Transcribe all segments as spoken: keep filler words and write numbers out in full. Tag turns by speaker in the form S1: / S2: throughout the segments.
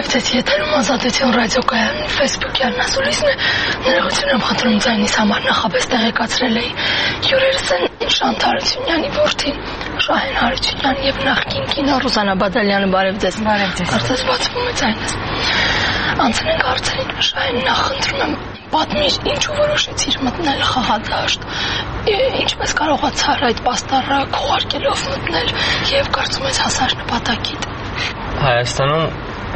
S1: Բարևձեզ, եթերում Ազատություն ռադիոկայանի ֆեյսբուքյան ասուլիսն է, ներողություն եմ խնդրում ձայնիս համար նախապես տեղեկացրել էի հյուրերս են Շանթար Հարությունյանի որդին Շահեն Հարությունյան և նախկին կինո Ռուզանա Բադալյանը, բարևձեզ։
S2: Բարևձեզ։
S1: Կարծես բացվում է ձայնս։ Անցնենք հարցերին, Շահեն, նախ խնդրում եմ պատմիր, ինչու որոշեցիր մտնել խաղադաշտ, ինչպես կարողացար այդ պաստառը քողարկելով մտնել և կարծում ես հասար նպատակիդ։
S3: Հայաստանում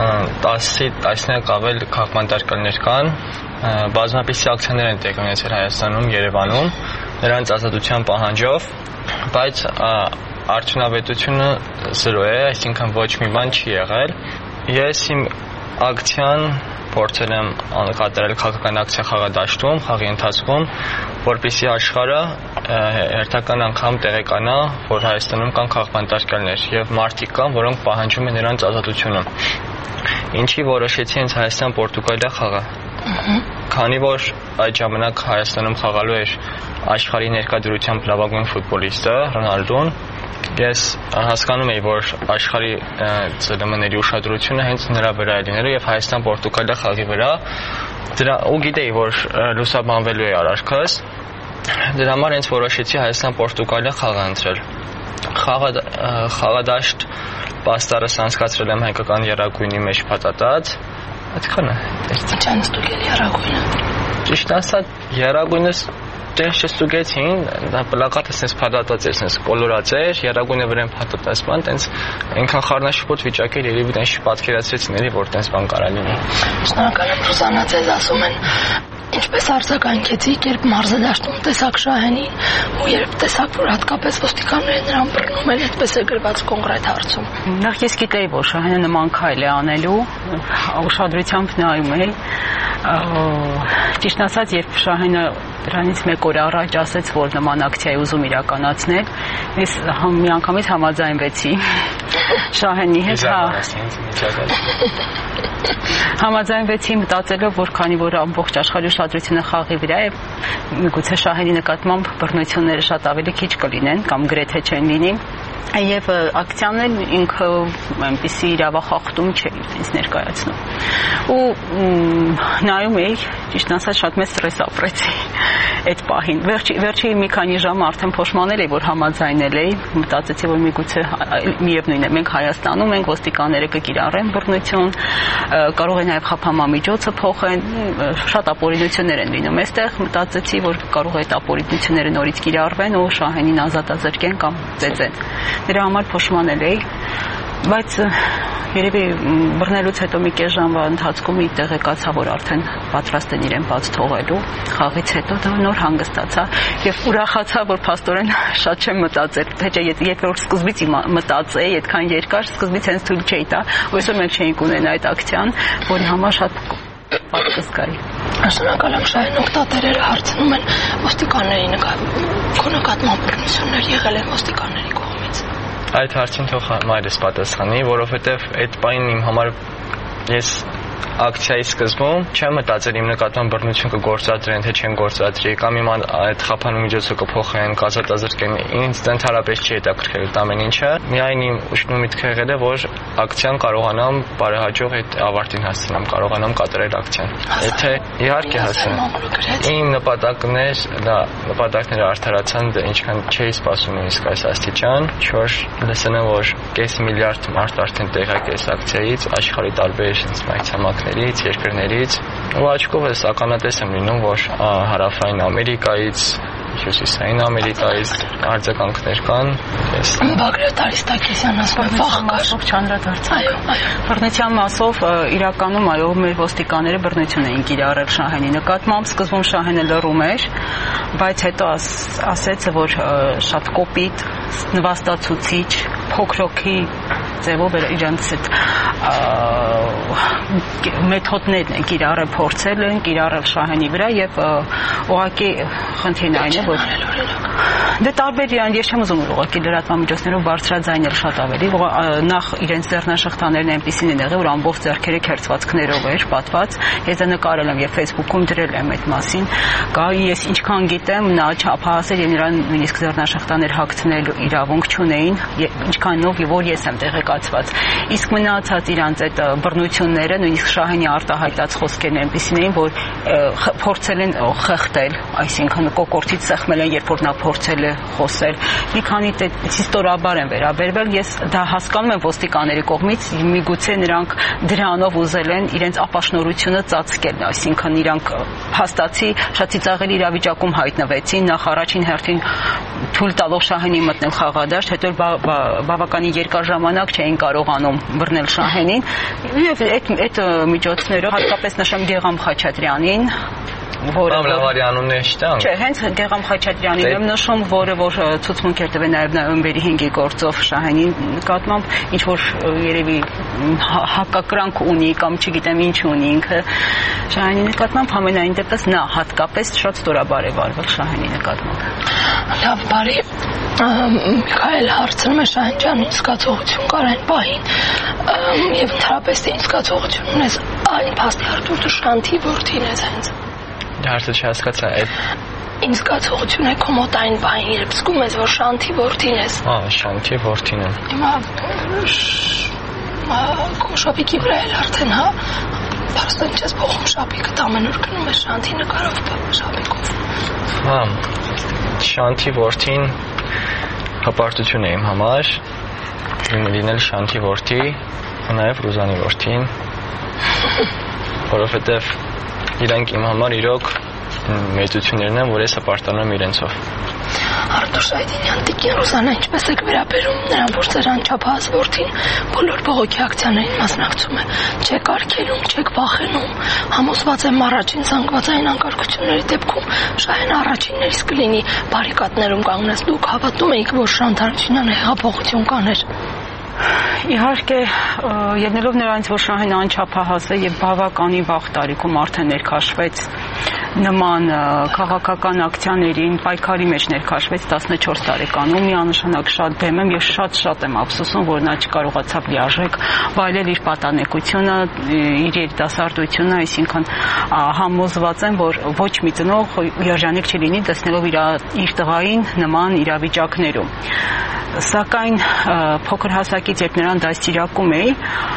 S3: տասնյակ ավել քաղաքապետարներ կան, բազմապիսի ակցիաներ են տեղի ունեցել Հայաստանում, Երևանում, նրանց ազատության պահանջով, բայց արդյունավետությունը զրո է, այսինքն ոչ մի բան չի եղել։ Ես իմ ակցիան փորձել եմ կատարել քաղաքական ակցիա խաղադաշտում, խաղի ընթացքում, որպեսզի աշխարհը հերթական անգամ տեղեկանա, որ Հայաստանում կան քաղաքապետարներ եւ մարդիկ կան, որոնք պահանջում են նրանց ազատությունը։ Ինչի որոշեցի հենց Հայաստան-Պորտուգալիա խաղը։ Քանի որ այդ ժամանակ Հայաստանում խաղալու էր աշխարհի ներկայությամբ լավագույն ֆուտբոլիստը Ռոնալդոն, ես հասկանում էի, որ աշխարհի ՑԼՄ-ների ուշադրությունը հենց նրա վրա է լինելու եւ Հայաստան-Պորտուգալիա խաղի վրա։ Դրա ու գիտեի, որ լուսաբանվելու է արարքս։ Դրա համար հենց որոշեցի Հայաստան-Պորտուգալիա խաղը ընտրել։ Խաղը խաղադաշտ պաստառս անցկացրել եմ հայկական եռագույնի մեջ փաթաթած։ Այդքան է։
S1: Ինչ անստուգել եռագույնը։
S3: Ճիշտ ասած, եռագույնս Դες ստուգեցին, դա պլակատը sense փաթաթած էր, sense կոլորած էր, եռագույնը վրան փաթաթած բան, տենց այնքան խառնաշփոթ վիճակ էր, երևի տենց պատկերացրեցին էլի, որ տենց բան կարա լինի։
S1: Շնորհակալ եմ, Ռուզանա, ձեզ ասում են, ինչպես արձագանքեցիք, երբ մարզադաշտում տեսաք Շահենին, ու երբ տեսաք, որ հատկապես ոստիկանները նրան բռնում են, այդպես է գրված կոնկրետ հարցում։
S2: Նախ ես գիտեի, որ Շահենը նման քայլ է անելու, ուշադրությամբ նայում էի։ Ճիշտ ասած, երբ Շահենը դրանից մեկ օր առաջ ասեց, որ նման ակցիա է ուզում իրականացնել, ես միանգամից համաձայնվեցի Շահենի հետ, համաձայնվեցի մտածելով, որ քանի որ ամբողջ աշխարհի ուշադրությունը խաղի վրա է, միգուցե Շահենի նկատմամբ բռնությունները շատ ավելի քիչ կլինեն կամ գրեթե չեն լինի, եւ ակցիան էլ ինքը այնպիսի իրավախախտում չէ ինձ ներկայացնում։ Ու նայում էի, ճիշտ ասած, շատ մեծ ստրես ապրեցի այդ պահին։ Վերջի վերջի մի քանի ժամ արդեն փոշմանել էի, որ համաձայնել էի, մտածեցի, որ միգուցե միևնույն է, մենք Հայաստանում ենք, ոստիկանները կկիրառեն բռնություն, կարող է նաեւ խափամամիջոցը փոխեն, շատ ապօրինություններ են լինում այստեղ, մտածեցի, որ կարող է այդ ապօրինությունները նորից կիրառվեն ու Շահենին ազատազրկեն կամ ծեծեն։ Դրա համար փոշմանել էի, բայց երևի բռնելուց հետո մի կես ժամվա ընթացքում մի տեղեկացա, որ արդեն պատրաստ են իրեն բաց թողելու, խաղից հետո դա նոր հանգստացա եւ ուրախացա, որ փաստորեն շատ չեմ մտածել, թե երբ որ սկզբից մտածեի, այդքան երկար սկզբից հենց թույլ չէի տա, ու այսօր մենք չէինք ունենա այդ ակցիան, որի համար շատ պատկասկայի։
S1: Շնորհակալ եմ, Շահեն, օգտատերերը հարցնում են ոստիկանների նկատմամբ բռնություններ եղել են ոստիկանների կողմից։
S3: Այդ հարցին թող մայրս պատասխանի, որովհետև այդ պահին իմ համար ես ակցիայի սկզբում չեմ մտածել իմ նկատմամբ բռնություն կգործադրեն, թե չեն գործադրի, կամ իմ այդ խափանումիջոցը կփոխեն, կազատազրկեն, ինձ ընդհանրապես չի հետաքրքրել այդ ամեն ինչը։ Միայն իմ ուշնում միտքը եղել է, որ ակցիան կարողանամ բարեհաջող այդ ավարտին հասցնեմ, կարողանամ կատարել ակցիան։ Եթե իհարկե հասցնեմ։ Իմ նպատակն էր, դա նպատակները արդարացան, ինչքան չէի սպասում նույնիսկ այս աստիճան, չոր լսեմ, որ կես միլիարդ մարդ արդեն տեղյակ է այս ակցիայից, աշխարհի տարբեր մայրցամաքներից, երկրներից, ու աչքով ես ականատես եմ լինում, որ հարավային Ամերիկայից, հյուսիսային Ամերիկայից արձագանքներ կան։
S1: Բագրատ Արիստակեսյան ասում է, վախ կար,
S2: չանդրադարձանք։ Բռնության մասով իրականում այո, մեր ոստիկանները բռնություն էին կիրառել Շահենի նկատմամբ, սկզբում Շահենը լռում էր, բայց հետո ասեց, որ շատ կոպիտ, նվաստացուցիչ, փոքրոքի ձևով իրանց այդ մեթոդներն են կիրառել, փորձել են կիրառել Շահենի վրա եւ ուղղակի խնդիրն այն է, որ Դե տարբեր իրան ես չեմ ուզում ուղղակի լրատվամիջոցներով բարձրաձայնել շատ ավելի, նախ իրենց ձեռնաշղթաներն այնպեսին են եղել, որ ամբողջ ձեռքերը քերծվածքներով էր պատված, ես դա նկարել եմ եւ Facebook-ում դրել եմ այդ մասին, կա ես ինչքան գիտեմ, նա չափահաս էր եւ նրան նույնիսկ ձեռնաշղթաներ հագցնելու իրավունք չունեին, ինչքանով որ ես եմ տեղեկացված, իսկ մնացած իրանց այդ բռնությունները, նույնիսկ Շահենի արտահայտած խոսքերն այնպեսին էին, որ փորձել են խեղդել, այսինքն կոկորտից սեղմել են, երբ որ նա փորձել է խոսել, մի քանի ստորաբար են վերաբերվել, ես դա հասկանում եմ ոստիկանների կողմից, միգուցե նրանք դրանով ուզել են իրենց ապաշնորությունը ծածկել, այսինքն իրանք հաստացի շատ ծիծաղելի իրավիճակում հայտնվեցին, նախ առաջին հերթին թույլ տալով Շահենին մտնել խաղադաշտ, հետո բավականին երկար ժամանակ չէին կարողանում բռնել Շահենին, եւ այդ միջոցներով հատկապես նշեմ Գեգամ Խաչատրյանին, որը
S3: Ամլավարի անունն է ճիշտ է։
S2: Չէ, հենց Գեգամ Խաչատրյանին եմ նշում, որը որ ցուցմունք էր տվել նաև նոյեմբերի հինգի գործով Շահենի նկատմամբ, ինչ որ երևի հակակրանք ունի կամ չգիտեմ ինչ ունի ինքը Շահենի նկատմամբ, համենայն դեպս նա հատկապես շատ ստորաբար է վարվել Շահենի նկատմամբ։
S1: Լավ, բարի Միքայել հարցնում է Շահեն ջան, ինչ զգացողություն կար այն պահին եւ ընդհանրապես ինչ զգացողություն ունես այն փաստի Արտուր Դուշանթի որդին ես հենց
S3: Հարցը չհասկացա այդ
S1: ինչ զգացողություն է քո մոտ այն պահին երբ զգում ես որ Շանթի որդին ես
S3: Ահա Շանթի որդին եմ
S1: Հիմա քո շապիկի վրա էլ արդեն հա Պարստո ինչ ես փոխում շապիկը ամեն օր գնում ես Շանթի նկարով շապիկով
S3: Հա Շանթի որդին հպարտություն է իմ համար լինել Շանթի որդի ու նաև Ռուզանի որդին որովհետև իրանք իմ համար իրոք մեծություններն են, որ ես հպարտանում եմ իրենցով
S1: Արտուր Շահինյան տիկին Ռուզանա ինչպես եք վերաբերում նրան որ ձեր անչափահաս որդին բոլոր բողոքի ակցիաներին մասնակցում է չեք արգելում, չեք վախենում համոզված եմ առաջին զանգվածային անկարգությունների դեպքում Շահեն առաջիններից կլինի բարիկադներում կանգնած դուք հավատում եք որ Շանթ Հարությունյանը հեղափոխություն կաներ
S2: Իհարկե, ելնելով նրանից, որ Շահեն անչափահաս է եւ բավականին վաղ տարիքում արդեն ներքաշվեց նման քաղաքական ակցիաներին, պայքարի մեջ ներքաշվեց տասնչորս տարեկանում, միանշանակ շատ դեմ եմ եւ շատ-շատ եմ ափսոսում, որ նա չկարողացավ լիարժեք վայելել իր պատանեկությունը, իր երիտասարդությունը, այսինքն համոզված եմ, որ ոչ մի ծնող երջանիկ չլինի տեսնելով իր իր տղային նման իրավիճակներում։ Սակայն փոքր հասակից երբ նրան դաստիարակում էի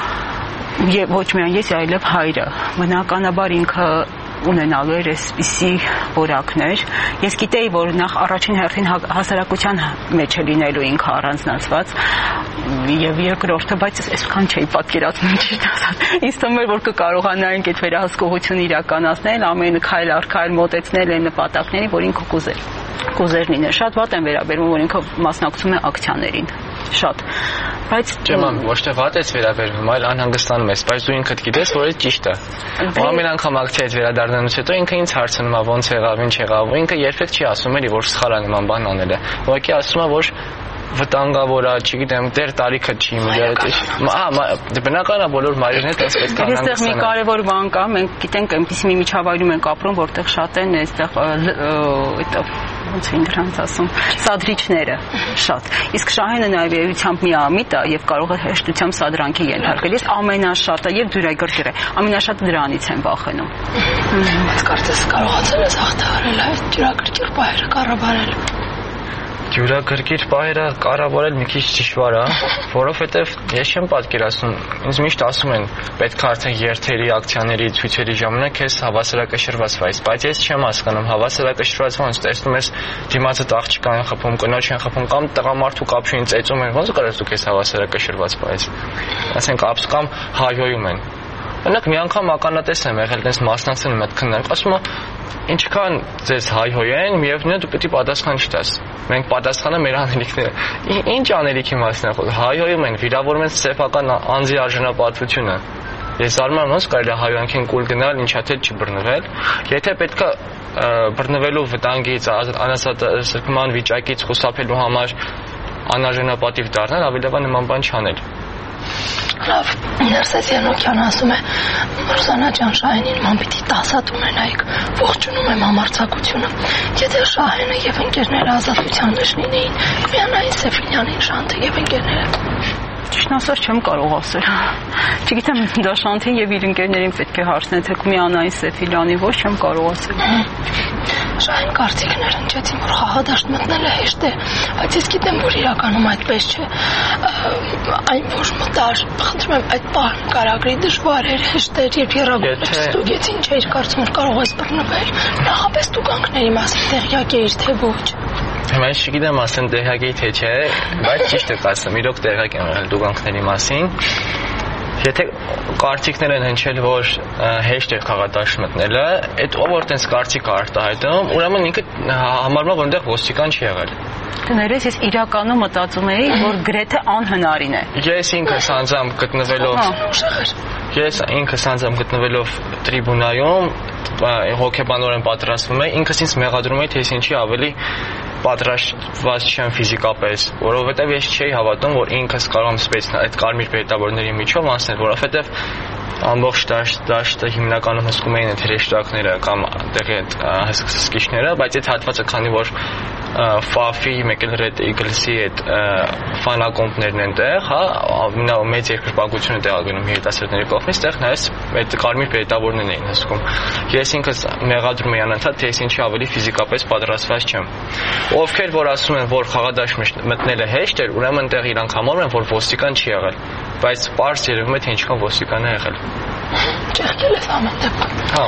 S2: եւ ոչ միայն ես, այլև հայրը բնականաբար ինքը ունենալու էր այսպիսի որակներ ես գիտեի որ նախ առաջին հերթին հասարակության մեջ է լինելու ինքը առանձնացված եւ երկրորդը բայց այսքան չէի պատկերացնում ճիշտ ասած ինձ թվում էր որ կկարողանայինք այդ վերահսկողությունը իրականացնել ամեն քայլ առ քայլ մոտեցնել այն նպատակներին որ ինքը կուզեր կուզեր լինել շատ վատ են վերաբերվում որ ինքը մասնակցում է ակցիաներին շատ բայց
S3: Ջեման ոչ թե վատ ես վերաբերվում այլ անհանգստանում ես բայց դու ինքդ գիտես որ այդ ճիշտ է ամեն անգամ ակցիայից վերադառնալուց հետո ինքը ինձ հարցնում է ոնց եղավ ինչ եղավ ու ինքը երբեք չի ասում էլի որ սխալ է նման բան անել է ուղղակի ասում է որ վտանգավոր է, չգիտեմ, դեր տարիքը չի միջ։ Ահա, բնական է բոլոր մայրերն հետ էս պետք է անհանգստանան։
S2: Այստեղ մի կարևոր բան կա, մենք գիտենք այնպիսի մի միջավայրում ենք ապրում, որտեղ շատ են այստեղ այդտեղ ոնց են դրանց ասում, սադրիչները շատ։ Իսկ Շահենը նաև երությամբ միամիտ է եւ կարող է հեշտությամբ սադրանքի ենթարկել։ Ես ամենաշատը եւ դյուրայգրգիր է, ամենաշատը դրանից եմ վախենում։
S1: Բայց կարծես կարողացել ես հաղթահարել այդ դյուրայգրգիր պահերը կառավարել։
S3: Դյուրագրգիռ պահերը կառավարել մի քիչ դժվար է, որովհետև ես չեմ պատկերացնում, ինձ միշտ ասում են, պետք է արդեն երթերի, ակցիաների, ցույցերի ժամանակ ես հավասարակշռված վայս, բայց ես չեմ հասկանում, հավասարակշռված ոնց տեսնում ես դիմացը աղջկա են խփում, կնոջ են խփում կամ տղամարդու կապշին ծեծում են, ոնց կարես դուք ես հավասարակշռված վայս։ Ասենք ապս կամ հայհոյում են։ Օրինակ մի անգամ ականատես եմ եղել, տես մասնակցել եմ այդ քննարկում, ասում եմ, ինչքան ձեզ հայհոյեն, միևնույն է դու պետք է պատասխան չտաս։ Մենք պատասխանը մեր անելիքները։ Ինչ անելիքի մասն է խոսքը։ Հայհոյում են, վիրավորում են սեփական անձի արժանապատվությունը։ Ես արում եմ ոնց կարելի է հայհոյանքին կուլ գնալ, ինչա թե չբռնվել։ Եթե պետք է բռնվելու վտանգից, անասատսրկման վիճակից խուսափելու համար անարժանապատիվ դառնալ, ավելի լավ է նման բան չանել։
S1: Լավ, ներսես Եռնոկյանը ասում է Ռուսանա ջան, Շահենին ման պիտի տասատ ունենայիք, ողջունում եմ համարձակությունը։ Եթե Շահենը եւ ընկերները ազատության նշնին էին, միանային Սեֆինյանին, Շանթը եւ ընկերները։
S2: Ճիշտն ասած չեմ կարող ասել։ Չգիտեմ, դա Շանթին եւ իր ընկերներին պետք է հարցնել, թե միանային Սեֆիլյանի ոչ չեմ կարող ասել։
S1: Շահեն կարծիքներ հնչեցին, որ խաղադաշտ մտնելը հեշտ է, բայց ես գիտեմ, որ իրականում այդպես չէ։ Այն որ մտար, խնդրում եմ, այդ պահ նկարագրի դժվար էր, հեշտ էր, երբ եռագույնը չստուգեցին, չէիր կարծում, որ կարող ես բռնվել։ Նախապես տուգանքների մասին տեղյակ էիր, թե ոչ։
S3: Հիմա ես չգիտեմ ասեմ տեղյակ էի թե չէ, բայց ճիշտ է ասեմ, իրոք տեղյակ եմ եղել տուգանքների մասին։ Եթե կարծիքներ են հնչել, որ հեշտ է խաղադաշտ մտնելը, այդ ով որ տենց կարծիք արտահայտում, ուրեմն ինքը համարում է, որ այնտեղ ոստիկան չի եղել։
S2: Կներես, ես իրականում մտածում էի, որ գրեթե անհնարին է։
S3: Ես ինքս անձամբ գտնվելով Ես ինքս անձամբ գտնվելով տրիբունայում հոգեբանորեն պատրաստվում էի, ինքս ինձ մեղադրում էի, թե ես ինչի ավելի պատրաստված չեմ ֆիզիկապես, որովհետև ես չէի հավատում, որ ինքս կարող եմ սպեցնել այդ կարմիր պերետավորների միջով անցնել, որովհետև ամբողջ դաշտը հիմնականում հսկում էին այդ հրեշտակները կամ տեղի այդ հսկիչները, բայց այդ հատվածը քանի որ Ֆաֆի, մեկ էլ Red Eagles-ի այդ ֆանակոմպներն են տեղ, հա, մեծ երկրպագություն է տեղագնում երիտասարդների կողմից, տեղ նայես այդ կարմիր պերետավորներն էին հսկում։ Ես ինքս մեղադրում էի անընդհատ, թե ես ինչի ավելի ֆիզիկապես պատրաստված չեմ։ Ովքեր որ ասում են, որ խաղադաշտ մտնելը հեշտ էր, ուրեմն տեղ իրանք համարում են, որ ոստիկան չի եղել, բայց պարզ երևում է, թե ինչքան ոստիկան է եղել։
S1: Ճեղքել ես ամեն դեպքում։
S3: Հա։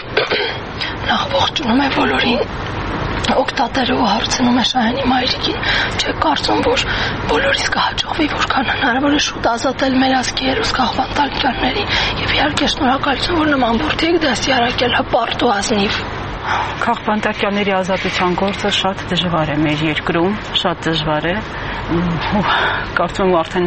S1: Նախ ողջունում եմ բոլորին։ Օգտատերը ու հարցնում է Շահենի մայրիկին, չէ կարծում, որ բոլորիս կհաջողվի, որքան հնարավոր է շուտ ազատել մեր ազգի հերոս քաղբանտարկյալների եւ իհարկե շնորհակալություն, որ նման բուրդի եք դաստիարակել հպարտ ու ազնիվ։
S2: Քաղբանտարկյալների ազատության գործը շատ դժվար է մեր երկրում, շատ դժվար է։ Կարծում եմ արդեն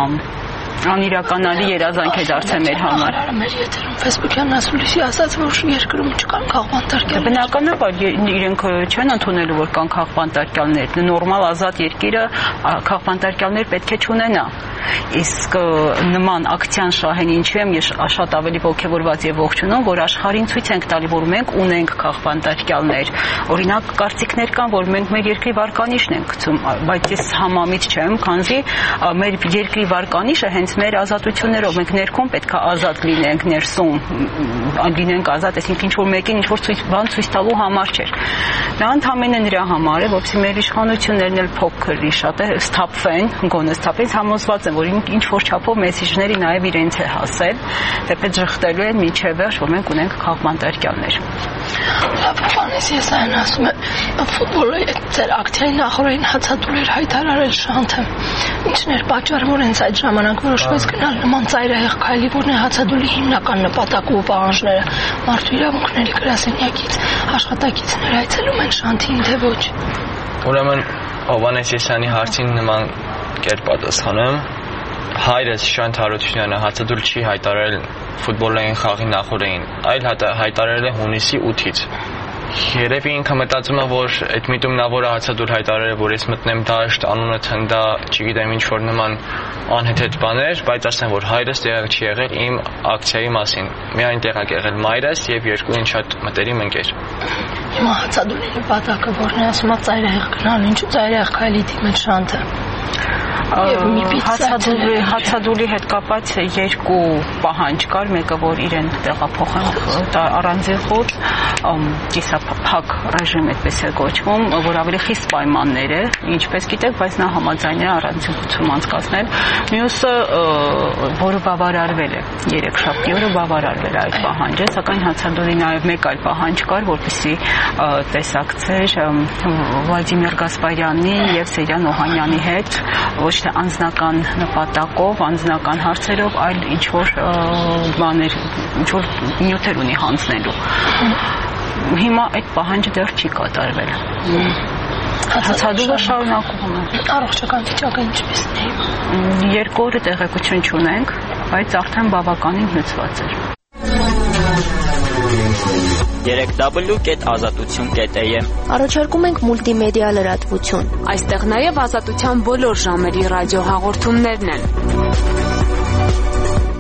S2: անիրականալի երազանք է դարձել մեր համար։
S1: Մեր եթերում Facebook-յան ասուլիսի ասաց, որ երկրում չկան քաղբանտարկյալներ։
S2: Բնականաբար իրենք չեն ընդունելու, որ կան քաղբանտարկյալներ։ Նորմալ ազատ երկիրը քաղբանտարկյալներ պետք է չունենա։ Իսկ նման ակցիան Շահենի ինչու եմ ես շատ ավելի ողջավորված եւ ողջունում, որ աշխարհին ցույց ենք տալի, որ մենք ունենք քաղբանտարկյալներ։ Օրինակ կարծիքներ կան, որ մենք մեր երկրի վարկանիշն ենք գցում, բայց ես համամիտ չեմ, քանզի մեր երկրի վարկանիշը հենց մեր ազատություններով մենք ներքում պետք է ազատ լինենք, ներսում լինենք ազատ, այսինքն ինչ որ մեկին ինչ որ ցույց բան ցույց տալու համար չէ։ Դա ընդհանրապես նրա համար է, որովհետեւ մեր իշխանություններն էլ փոքրի շատ է սթափվեն, գոնե սթափից համոզված են, որ ինչ որ չափով մեսիջների նաև իրենց է հասել, թեպետ ժխտելու են միջև վերջ, որ մենք ունենք քաղբանտարկյալներ։
S1: Լավ, բանես ես այն ասում եմ, ֆուտբոլը ձեր ակցիայի նախորդին հացադուլ էր հայտարարել Շանթը։ Ինչն էր պատճառը, որ հենց այդ ժամանակ որոշվեց գնալ նման ծայրահեղ քայլի, որն է հացադուլի հիմնական նպատակը ու պահանջները։ Մարդու իրավունքների գրասենյակից աշխատակիցներ այցելում են Շանթին, թե ոչ։
S3: Ուրեմն Հովհաննես Եսյանի հարցին նման կերպ պատասխանեմ։ Հայրս Շանթ Հարությունյանը հացադուլ չի հայտարարել ֆուտբոլային խաղի նախորդին, այլ հայտարարել է հունիսի ութից։ Երևի ինքը մտածում է, որ այդ միտումն որ հացադուլ հայտարարել է, որ ես մտնեմ դաշտ, անունը թնդա, չգիտեմ ինչ որ նման անհեթեթ բաներ, բայց ասեմ, որ հայրս տեղակ չի եղել իմ ակցիայի մասին։ Միայն տեղակ եղել մայրս եւ երկու ինչ շատ մտերիմ ընկեր։
S1: Հիմա հացադուլի նպատակը որն է, ասում է ծայրահեղ գնալ, ինչու ծայրահեղ քայլի դիմել Շանթը։
S2: Հացադուլի հացադուլի հետ կապված երկու պահանջ կար, մեկը որ իրեն տեղափոխեն առանձին խոտ, կիսափակ ռեժիմ այդպես է կոչվում, որ ավելի խիստ պայմաններ է, ինչպես գիտեք, բայց նա համաձայն է առանձին խոցում անցկացնել։ Մյուսը, որը բավարարվել է, երեքշաբթի օրը բավարարվել է այդ պահանջը, սակայն հացադուլի նաև մեկ այլ պահանջ կար, որպեսզի տեսակցեր Վլադիմիր Գասպարյանի եւ Սերյան Օհանյանի հետ ոչ թե անձնական նպատակով, անձնական հարցերով, այլ ինչ-որ բաներ, ինչ-որ նյութեր ունի հանձնելու։ Հիմա այդ պահանջը դեռ չի կատարվել։ Հացադուլը շարունակվում է։
S1: Առողջական վիճակը ինչպես է։
S2: Երկու օրը տեղեկություն չունենք, բայց արդեն բավականին հյուծված էր։
S4: երեք w կետ ազատություն կետ a է
S5: Առաջարկում ենք մուլտիմեդիա լրատվություն։
S6: Այստեղ նաև ազատության բոլոր ժամերի ռադիոհաղորդումներն են։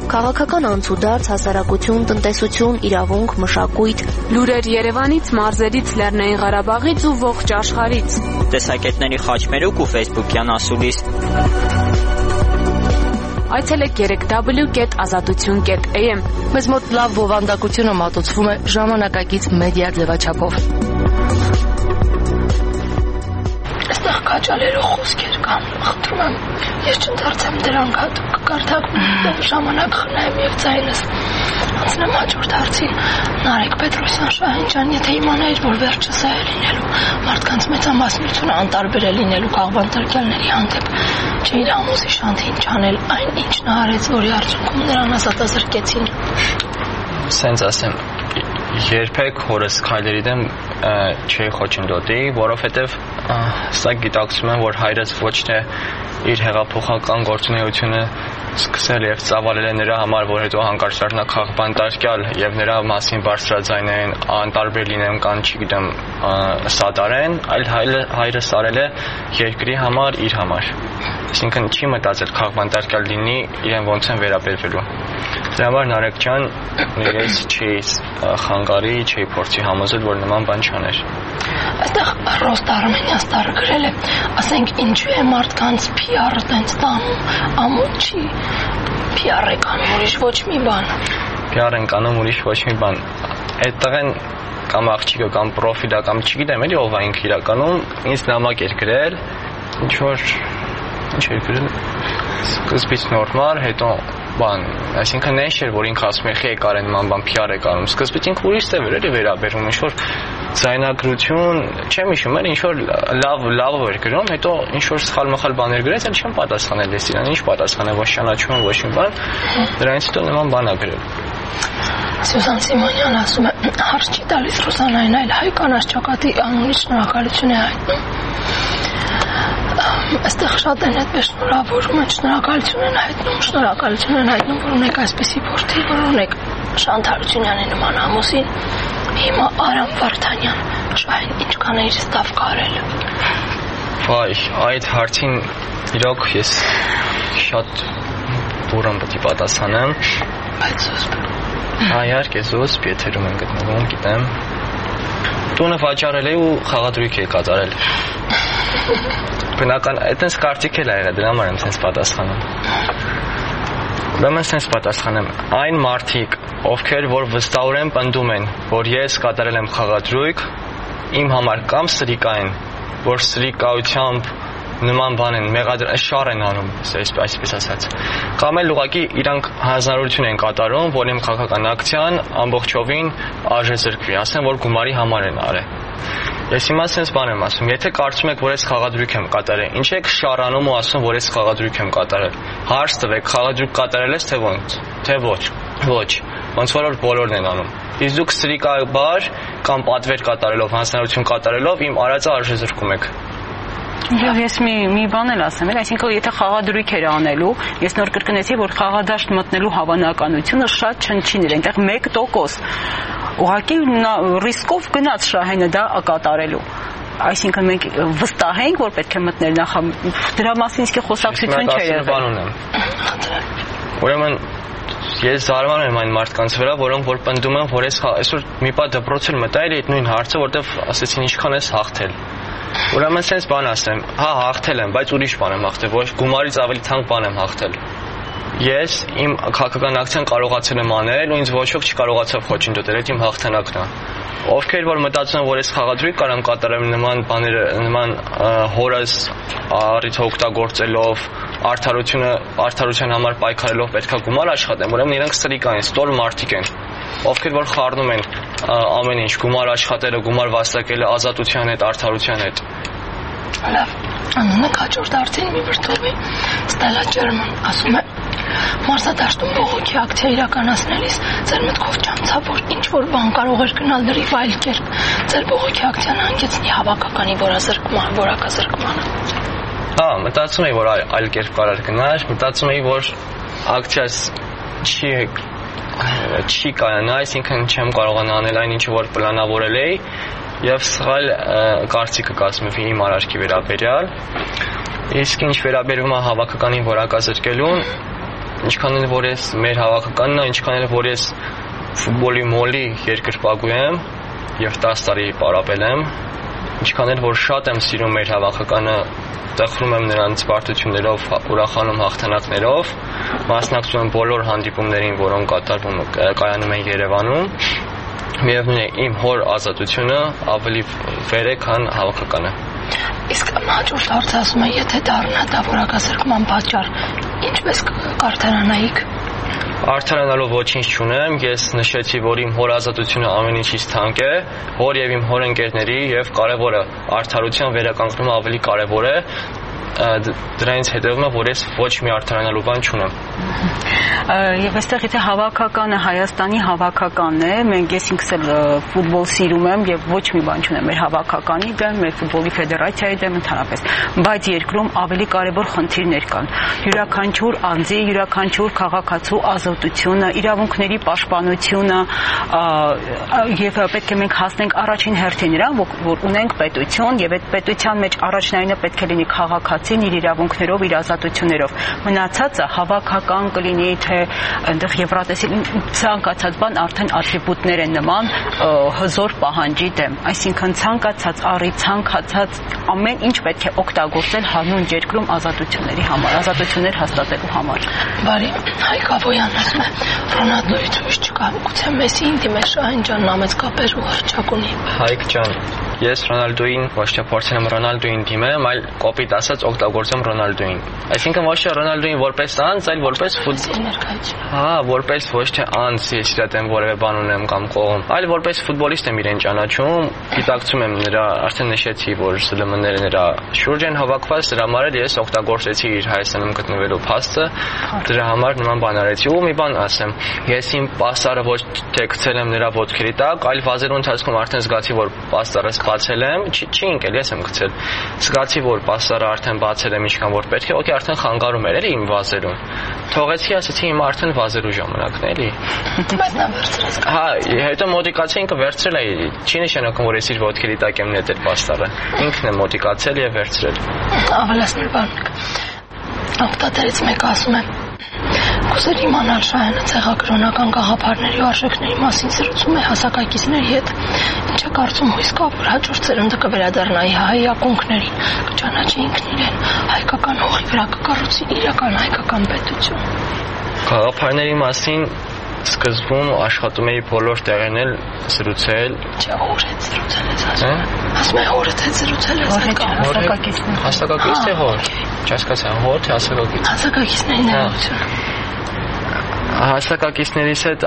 S5: Քաղաքական անցուդարձ, հասարակություն, տնտեսություն, իրավունք, մշակույթ։
S6: Լուրեր Երևանից, մարզերից, Լեռնային Ղարաբաղից ու ողջ աշխարհից։
S4: Տեսակետների խաչմերուկ ու ֆեյսբուքյան ասուլիս։
S6: Այցելեք երեք w կետ ազատություն կետ a m։
S1: Մեզ մոտ լավ բովանդակությունը մատուցվում է ժամանակակից մեդիա ձևաչափով։ Այստեղ քաչալերով խոսքեր կան, խնդրում եմ, ես չընթերցեմ դրանք, հատուկ կկարդակ ժամանակ խնայեմ եւ ձայնս անցնեմ հաջորդ հարցին։ Նարեկ Պետրոսյան Շահինջան, եթե իմանայիր, որ վերջը սա է լինելու, մարդկանց մեծամասնությունը անտարբեր է լինելու քաղբանտարկյալների հանդեպ, չէիր համոզի Շանթին չանել այն, ինչ նա արեց, որի արդյունքում նրան ազատազրկեցին։
S3: Սենց ասեմ, երբեք հորս քայլերի դեմ չի խոչընդոտի, որովհետև սա գիտակցում եմ, որ հայրս ոչ թե իր հեղափոխական գործունեությունը սկսել եւ ծավալել է նրա համար, որ հետո հանկարծ դառնա քաղբանտարկյալ եւ նրա մասին բարձրաձայնեն, անտարբեր լինեն կամ չգիտեմ սատարեն, այլ հայրս արել է երկրի համար, իր համար։ Այսինքն չի մտածել քաղբանտարկյալ լինի, իրեն ոնց են վերաբերվելու։ Դրա համար Նարեկ ջան, ես չի խանգարի, չի փորձի համոզել, որ նման բան չաներ։
S1: Այստեղ Ռոստա Արմենյան ստարը գրել է, ասենք ինչու է մարդկանց P R-ը տենց տանում, ամոթ չի, P R է կանում ուրիշ ոչ մի բան։
S3: P R են կանում ուրիշ ոչ մի բան։ Այդ տղեն կամ աղջիկը կամ պրոֆիլը կամ չգիտեմ էլի ով է ինքը իրականում, ինձ նամակ էր գրել, ինչ որ ինչ էր գրել, սկզբից նորմալ, հետո բան, այսինքն նենց չէր, որ ինքը ասում է խի եկար են նման բան P R է կանում, սկզբից ինքը ուրիշ ձև էր վերաբերվում, ինչ որ ձայնագրություն, չեմ հիշում, էր ինչ որ լավ լավ էր գրում, հետո ինչ որ սխալ մխալ բաներ գրեց, այլ չեմ պատասխանել ես իրան, ինչ պատասխանեմ, ոչ ճանաչում եմ, ոչ մի բան, դրանից հետո նման բան ա գրել։
S1: Սյուզան Սիմոնյան ասում է, հարց չի տալիս Ռուսանային, այլ հայ կանաչ ճակատի անունից շնորհակալություն է հայտնում։ Այստեղ շատ են այդպես շնորհավորում են, շնորհակալություն են հայտնում, շնորհակալություն են հայտնում, որ ունեք այսպիսի որդի, որ ունեք Շանթ Հարությունյանի նման ամուսին, հիմա Արամ Վարդանյան, Շահին ինչքան է իր ստավ կարել։
S3: Վայ, այդ հարցին իրոք ես շատ բուրըն պետք է պատասխանեմ։
S1: Բայց զուսպ։
S3: Այարկ է զուսպ, եթերում են գտնվում, գիտեմ։ Տունը վաճառել է ու խաղադրույք է կատարել։ Բնական, այդպես կարծիք էլ ա եղել, դրա համար եմ սենց պատասխանում։ Ուրեմն սենց պատասխանեմ, այն մարդիկ, ովքեր որ վստահորեն պնդում են, որ ես կատարել եմ խաղադրույք, իմ համար կամ սրիկա են, որ սրիկայությամբ նման բան են, մեղադր շար են անում, այսպես ասած։ Կամ էլ ուղղակի իրանք հանձնարարություն են կատարում, որ իմ քաղաքական ակցիան ամբողջովին արժեզրկվի, ասեն, որ գումարի համար են արել։ Ես հիմա sense բան եմ ասում, եթե կարծում եք, որ ես խաղադրույք եմ կատարել, ինչ եք շարանում ու ասում, որ ես խաղադրույք եմ կատարել։ Հարց տվեք, խաղադրույք կատարել ես թե ոնց, թե ոչ։ Ոչ, ոնց որ բոլորն են անում։ Իսկ դուք սրիկաբար կամ պատվեր կատարելով, հանձնարարություն կատարելով իմ արածը արժեզրկում եք։
S2: Եվ ես մի մի բան էլ ասեմ, այսինքն եթե խաղադրույք էր անելու, ես նոր կրկնեցի, որ խաղադաշտ մտնելու հավանականությունը շատ չնչին էր, այնտեղ մեկ տոկոս ուղղակի ռիսկով գնաց Շահենը դա կատարելու։ Այսինքն մենք վստահ ենք, որ պետք է մտնել նախ դրա մասին իսկի խոսակցություն չէր եղել։
S3: Ուրեմն ես զարմանում եմ այն մարդկանց վրա, որոնք որ պնդում են, որ ես այսօր մի պատ դպրոցել մտա էր այդ նույն հարցը, որտեվ ասեցին ինչքան ես հաղթել։ Ուրեմն sense բան ասեմ, հա հաղթել եմ, բայց ուրիշ բան եմ հաղթել, ոչ գումարից ավելի թանկ բան եմ հաղթել։ Ես իմ քաղաքական ակցիան կարողացել եմ անել ու ինձ ոչ ոք չկարողացավ խոչընդոտել, այդ իմ հաղթանակն է։ Ովքեր որ մտածում են, որ ես խաղադրույք կարամ կատարեմ նման բաները, նման հորս առիթ օգտագործելով, արդարությունը, արդարության համար պայքարելով պետքա գումար աշխատեմ, ուրեմն իրենք սրիկա են, ստոր մարդիկ են, ովքեր որ խառնում են ամեն ինչ, գումար աշխատելը, գումար վաստակելը ազատության հետ, արդարության հետ։
S1: Լավ, անունը հաջորդ արդեն մի վրդովի Ստելա Ջերման ասում է մարզադաշտում բողոքի ակցիա իրականացնելիս ձեր մտքով չանցավ, որ ինչ որ բան կարող էր գնալ լրիվ այլ կերպ, ձեր բողոքի ակցիան հանգեցնի հավաքականի որազրկման, որակազրկմանը։
S3: Հա, մտածում էի, որ այլ կերպ կարող գնար, մտածում էի, որ ակցիաս չի չի կայանա, այսինքն չեմ կարողանա անել այն ինչ որ պլանավորել էի եւ սխալ կարծիքը կազմվի իմ արարքի վերաբերյալ։ Իսկ ինչ վերաբերում է հավաքականին որակազրկելուն, ինչքան էլ որ ես մեր հավաքականն է, ինչքան էլ որ ես ֆուտբոլի մոլի երկրպագու եմ եւ տասը տարի պարապել եմ, ինչքան էլ որ շատ եմ սիրում մեր հավաքականը, տխրում եմ նրանց բարդություններով, ուրախանում հաղթանակներով, մասնակցում եմ բոլոր հանդիպումներին, որոնք կատարվում կայանում են Երևանում, միևնույն է իմ հոր ազատությունը ավելի վեր է, քան հավաքականը։
S1: Իսկ հաջորդ հարցը ասում է, եթե դառնա դա որակազրկման պատճառ, ինչպես կարդարանայիք։
S3: Արդարանալով ոչինչ չունեմ, ես նշեցի, որ իմ հոր ազատությունը ամեն ինչից թանկ է, հոր եւ իմ հոր ընկերների եւ կարեւորը արդարության վերականգնումը ավելի կարեւոր է, դրանից հետևում է, որ ես ոչ մի արդարանալու բան չունեմ։
S2: Եվ այստեղ եթե հավաքականը Հայաստանի հավաքականն է, մենք ես ինքս էլ ֆուտբոլ սիրում եմ եւ ոչ մի բան չունեմ մեր հավաքականի դեմ, մեր ֆուտբոլի ֆեդերացիայի դեմ ընդհանրապես, բայց երկրում ավելի կարևոր խնդիրներ կան։ Յուրաքանչյուր անձի, յուրաքանչյուր քաղաքացու ազատությունը, իրավունքների պաշտպանությունը եւ պետք է մենք հասնենք առաջին հերթին նրան, որ ունենք պետություն եւ այդ պետության մեջ առաջնայինը պետք է լինի քաղաքացին իր իրավունքներով, իր ազատություններով։ Մնացածը հավաքական կլինի, թե այնտեղ Եվրատեսի ցանկացած բան արդեն ատրիբուտներ են նման հզոր պահանջի դեմ, այսինքն ցանկացած առի ցանկացած ամեն ինչ պետք է օգտագործել հանուն երկրում ազատությունների համար, ազատություններ հաստատելու համար։
S1: Բարի, Հայկ Աբոյանն ասում է, Ռոնալդոյից ուրիշ չկա, գուցե Մեսսին դիմել Շահեն ջանն ամենից կապեր ու հռչակ ունի։
S3: Հայկ ջան, ես Ռոնալդոյին ոչ թե փորձել եմ Ռոնալդոյին դիմեմ, այլ կոպիտ ասած օգտագործեմ Ռոնալդոյին։ Այսինքն ոչ թե Ռոնալդոյին որպես անձ, այլ որպես Հա, որպես ոչ թե անձ ես իր դեմ որևէ բան ունեմ կամ կողմ, այլ որպես ֆուտբոլիստ եմ իրեն ճանաչում, գիտակցում եմ նրա, արդեն նշեցի, որ ՍԼՄ-ները նրա շուրջ են հավաքված, դրա համար ես օգտագործեցի իր Հայաստանում գտնվելու փաստը, դրա համար նման բան արեցի։ Ու մի բան ասեմ, ես իմ պաստառը ոչ թե գցել եմ նրա ոտքերի տակ, այլ վազելու ընթացքում արդեն զգացի, որ պաստառս բացել եմ, չի ընկել, ես եմ գցել։ Զգացի, որ պաստառը արդեն բացել եմ ինչքան որ պետք է, օքեյ, արդեն խանգարում էր էլի իմ վազելուն։ Թողեցի, ասեցի հիմա արդեն վազելու ժամանակն է, էլի։
S1: Բայց նա վերցրեց։
S3: Հա, հետո մոտիկացա ինքը վերցրել է, չի նշանակում, որ ես իր ոտքերի տակ եմ նետել պաստառը։ Ինքն է մոտիկացել եւ վերցրել։
S1: Ավելացնել բան։ Օգտատերից մեկը ասում է. Կուզեր իմանալ Շահենը ցեղակրոնական գաղափարների ու արժեքների մասին զրուցում է հասակակիցների հետ։ Ինչ է կարծում հույս կա, որ հաջորդ սերունդը կվերադառնայի հայ ակունքներին, կճանաչի ինքն իրեն, հայկական հողի վրա կկառուցի իրական հայկական պետություն։
S3: Գաղափարների մասին սկզբում աշխատում էի բոլոր տեղերն էլ զրուցել։
S1: Չէ, հոր հետ զրուցել ես ասում։ Ասում է հորդ հետ զրուցել ես
S2: հասակակիցներ։
S3: Հասակակից թե հոր։ Չհասկացա, հոր թե հասակակից։
S1: Հասակակիցների ներողություն։
S3: Հասակակիցներից հետ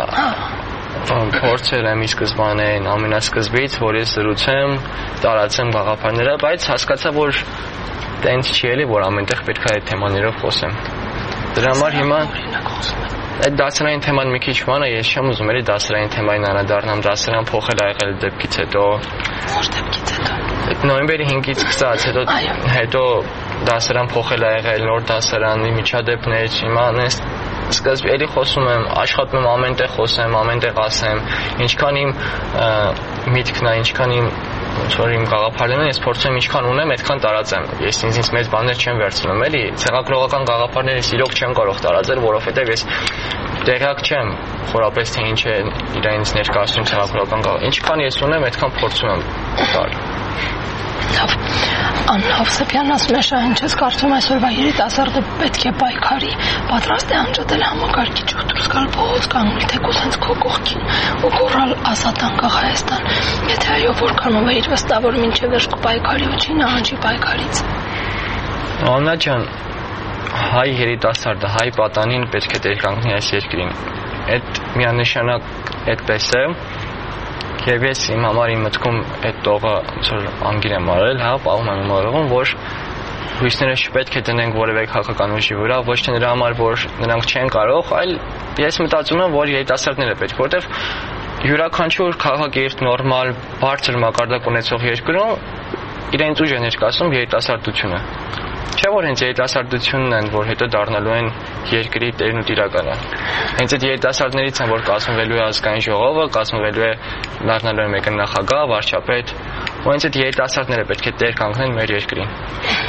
S3: փորձել եմ ի սկզբանե ամենասկզբից, որ ես զրուցեմ, տարածեմ գաղափարները, բայց հասկացա, որ տենց չի էլի, որ ամենտեղ պետք է այդ թեմաներով խոսեմ։ Դրա համար հիմա այդ դասարային թեման մի քիչ բան է, ես չեմ ուզում էլի դասարային թեմային անդրադառնամ, դասարան փոխել ա եղել դեպքից հետո։
S1: Ո՞ր դեպքից հետո։
S3: Այդ նոյեմբերի հինգից սկսած, հետո հետո դասարան փոխել ա եղել, նոր դասարանի միջադեպներ, հիմա նես սկզբ էլի խոսում եմ, աշխատում եմ ամենտեղ խոսեմ, ամենտեղ ասեմ, ինչքան իմ միտքն է, ինչքան իմ որ իմ գաղափարներն են, ես փորձում եմ ինչքան ունեմ, այդքան տարածեմ։ Ես ինձ մեծ բաներ չեմ վերցնում, էլի, ցեղակրողական գաղափարները իրոք չեմ կարող տարածել, որովհետև ես տեղյակ չեմ խորապես թե ինչ է իրենց ներկայացնում ցեղակրողական գաղափար։ Ինչքան ես ունեմ, այդքան փորձում եմ տալ։
S1: Լավ, Աննա Հովսեփյանն ասում է Շահեն, չես կարծում այսօրվա երիտասարդը պետք է պայքարի, պատրաստ է անջատել համակարգիչ ու դուրս գալ փողոց կանգնել թեկուզ հենց քո կողքին ու գոռալ ազատ անկախ Հայաստան։ Եթե այո, որքանով է իր վստահ, որ մինչև վերջ կպայքարի ու չի նահանջի պայքարից։
S3: Աննա ջան, հայ երիտասարդը, հայ պատանին պետք է դեր կանգնի այս երկրին։ Այդ միանշանակ այդպես է։ Եվ ես իմ համար իմ մտքում այդ տողը որ անգիր եմ արել, հա, պահում եմ իմ օրողում, որ հույսները չպետք է դնենք որևէ քաղաքական ուժի վրա, ոչ թե նրա համար, որ նրանք չեն կարող, այլ ես մտածում եմ, որ երիտասարդները պետք, որտեղ յուրաքանչյուր քաղաքերտ նորմալ, բարձր մակարդակ ունեցող երկրում իրենց ուժ է ներկայացնում երիտասարդությունը։ Չէ՞ որ հենց երիտասարդությունն են, որ հետո դառնալու են երկրի տերն ու տիրակալը։ Հենց այդ երիտասարդներից են, որ կազմվելու է ազգային ժողովը, կազմվելու է դառնալու է մեկը նախագահ, վարչապետ, ու հենց այդ երիտասարդները պետք է տեր կանգնեն մեր երկրին։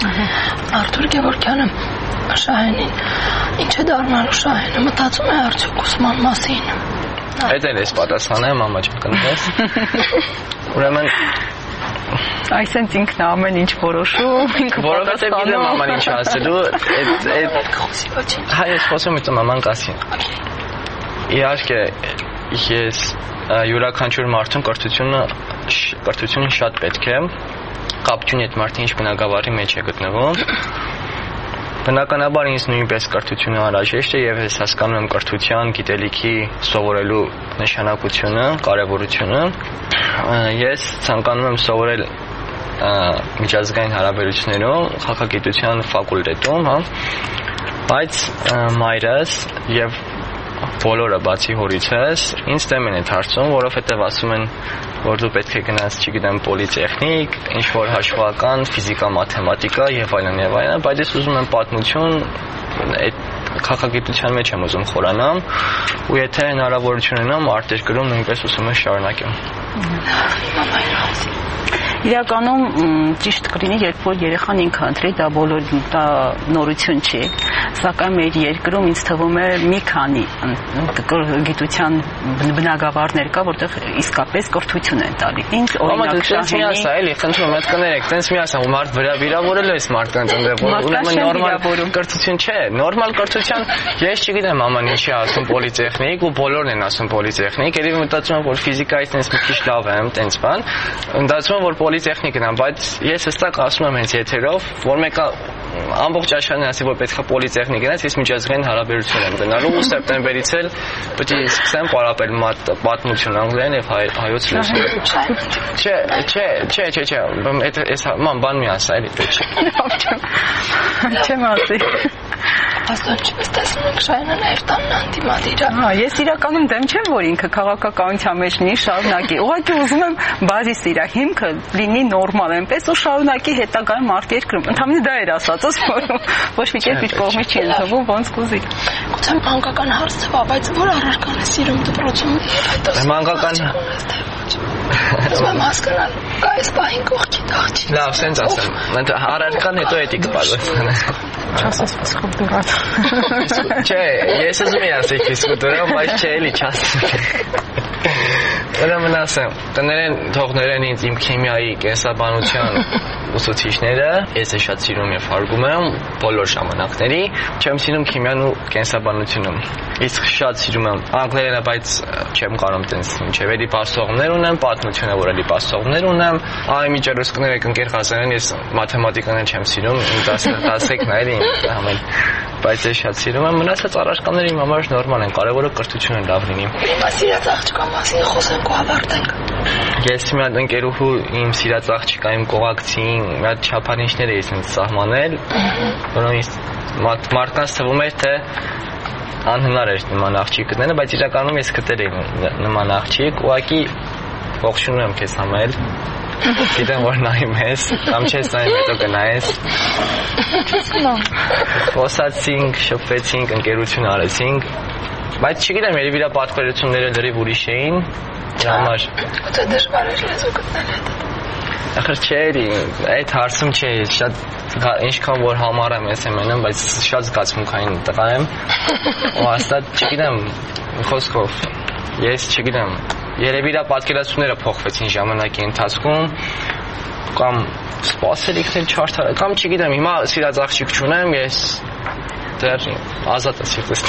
S1: Արթուր Գևորգյանը Շահենին ինչ է դառնալու Շահենը մտածում է արդյոք ուսման մասին։
S3: Այդ էլ էս պատասխանը մամա ջան կնես։ Ուրեմն
S2: Այսինքն ինքն ամեն ինչ որոշում, ինքը
S3: որովհետև գիտեմ մաման ինչ ասելու, այդ այդ
S1: խոսի ոչինչ։
S3: հայ ես խոսում եմ մաման կասի։ Իհարկե ես յուրաքանչյուր մարդուն կրթությունը կրթությունը շատ պետք է, կապ չունի այդ մարդը ինչ բնակավարի մեջ է գտնվում։ Բնականաբար ինձ նույնպես կրթությունը անհրաժեշտ է եւ ես հասկանում եմ կրթության, գիտելիքի սովորելու նշանակությունը, կարեւորությունը։ Ես ցանկանում եմ սովորել միջազգային հարաբերություններում, քաղաքագիտության ֆակուլտետում, հա, բայց մայրս եւ բոլորը բացի հորիցս ինձ դեմ են հարցում, որովհետեւ ասում են, որ դու պետք է գնաս, չգիտեմ, պոլիտեխնիկ, ինչ որ հաշվական, ֆիզիկա, մաթեմատիկա եւ այլն եւ այլն, բայց ես ուզում եմ պատմություն, այդ քաղաքագիտության մեջ եմ ուզում խորանամ, ու եթե հնարավորություն ունենամ, արտերկրում նույնպես ուզում եմ շարունակեմ։
S2: Իրականում ճիշտ կլինի, երբ որ երեխան ինքը ընտրի, դա բոլոր դա նորություն չի, սակայն մեր երկրում ինձ թվում է մի քանի գիտության բնագավառներ կա, որտեղ իսկապես կրթություն են տալի։ Ինձ օրինակ Շահենի,
S3: էլի, խնդրում եմ, կներեք, տենց մի ասեմ, ու մարդ վրա վիրավորել է այս մարդկանց ընդեղ, ուրեմն նորմալ կրթություն չէ, նորմալ կրթության, ես չգիտեմ աման ինչի ասում պոլիտեխնիկ ու բոլորն են ասում պոլիտեխնիկ, երբ մտածում եմ, որ ֆիզիկայից տենց մի քիչ լավ եմ, տենց բան, մտածում եմ, որ պոլիտեխնիկն եմ, բայց ես հստակ ասում եմ հենց եթերով, որ մեկը ամբողջ աշխարհն ասի, որ պետք է պոլիտեխնիկ գնաց, ես միջազգային հարաբերություն եմ գնալու ու սեպտեմբերից էլ պետք է սկսեմ պարապել պատմություն անգլերեն եւ հայոց լեզվով։ Չէ, չէ, չէ, չէ, չէ, այդ էս ման բան մի ասա, էլի պետք չէ։
S2: Չեմ ասի։
S1: Աստված չպես տեսնում եք Շահենը նաև տանն անդիմադիր է։
S2: Հա, ես իրականում դեմ չեմ, որ ինքը քաղաքականության մեջ լինի, շարունակի։ Ուղղակի ուզում եմ բազիս իր հիմքը լինի նորմալ, այնպես ու շարունակի հետագայում արտերկրում։ Ընդհանրապես դա էր ասածս, որ ոչ մի կերպ իր կողմից չի ընթվում, ոնց կուզի։
S1: Գուցե մանկական հարց թվա, բայց որ առարկան է սիրում դպրոցում եւ հետո։
S3: Մանկական
S1: Ուզում եմ հասկանալ, կա այս պահին կողքի աղջիկ։
S3: Լավ, սենց ասեմ։ Առարկան հետո էդի կպատասխանը։
S2: Չասես ֆիզկուլտուրան։
S3: Չէ, ես ուզում եմ ասել ֆիզկուլտուրան, բայց չէ, էլի չասեմ։ Ուրեմն ասեմ, տներեն թողներեն ինձ իմ քիմիայի կենսաբանության ուսուցիչները, ես է շատ սիրում եւ հարգում եմ բոլոր ժամանակների, չեմ սիրում քիմիան ու կենսաբանությունը։ Իսկ շատ սիրում եմ անգլերենը, բայց չեմ կարող տենց ինչեւ էլի բացողներ ունեմ, պատմությունը որ էլի բացողներ ունեմ, այ միջերս կներեք ընկեր Ղազարյան, ես մաթեմատիկան չեմ սիրում, դասեկն է էլի ամեն բայց ես շատ սիրում եմ, մնացած առարկաները իմ համար նորմալ են, կարևորը կրթությունը լավ լինի։
S1: Հիմա սիրած աղջկա մասին խոսենք ու ավարտենք։
S3: Ես մի հատ ընկերուհու իմ սիրած աղջկա իմ կողակցին մի հատ չափանիշներ էի ինձ սահմանել, որոնց մարդկանց թվում էր թե անհնար էր նման աղջիկ գտնելը, բայց իրականում ես գտել էի նման աղջիկ, ուղղակի ողջունում եմ քեզ համել։ Գիտեմ որ նայում ես, կամ չես նայում հետո կնայես։ Խոսացինք, շփվեցինք, ընկերություն արեցինք, բայց չգիտեմ, երևի իր պատկերությունները լրիվ ուրիշ էին, դրա համար։
S1: Գուցե դժվար էր լեզու գտնել հետո։
S3: Ախր չէ, այդ հարցում չէ, շատ ինչքան որ համառ եմ ես եմ ենում, բայց շատ զգացմունքային տղա եմ, ու հաստատ չգիտեմ, խոսքով, ես չգիտեմ, երևի իր պատկերացումները փոխվեցին ժամանակի ընթացքում, կամ սպասելիքներ չարդար, կամ չգիտեմ, հիմա սիրած աղջիկ չունեմ, ես դեռ ազատ եմ սիրտս։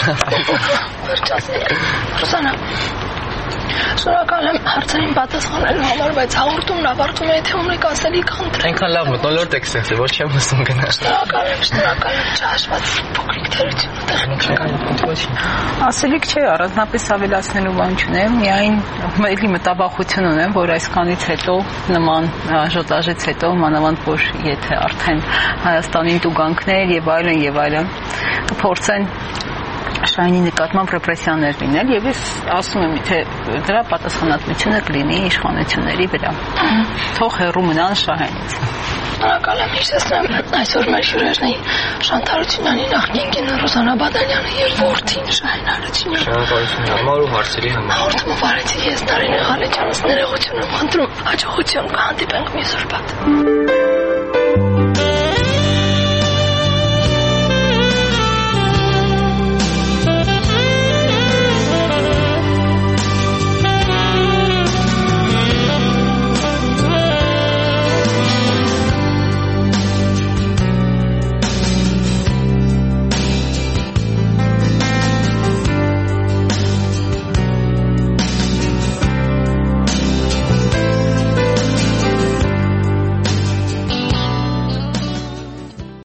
S1: Ռուսանա, շնորհակալ եմ հարցերին պատասխանելու համար, բայց հաղորդումն ավարտում է, թե ունեք ասելիք խնդրեմ։
S3: Այնքան լավ մթնոլորտ եք ստեղծել, որ չեմ ուզում գնալ։
S1: Շնորհակալ եմ, շնորհակալ եմ, չհաշված փոքրիկ թերությունը տեխնիկական։
S2: Ասելիք չէ, առանձնապես ավելացնելու բան չունեմ, միայն էլի մտաբախություն ունեմ, որ այսքանից հետո նման ժոտաժից հետո մանավանդ որ եթե արդեն Հայաստանին տուգանքներ եւ այլն եւ այլն կփորձեն Շահենի նկատմամբ ռեպրեսիաներ լինել եւ ես ասում եմ թե դրա պատասխանատվությունը կլինի իշխանությունների վրա։ Թող հեռու մնան Շահենից։
S1: Շնորհակալ եմ, հիշեցնեմ այսօր մեր հյուրերն էին Շանթ Հարությունյանի նախկին կինը Ռուզանա Բադալյանը եւ որդին Շահեն Հարությունյանը։
S3: Շնորհակալություն համար ու հարցերի համար։
S1: Հաղորդումը վարեցի ես Նարինե Ղալեջյանս, ներողություն եմ խնդրում, հաջողություն կհանդիպենք մյուս շաբաթ։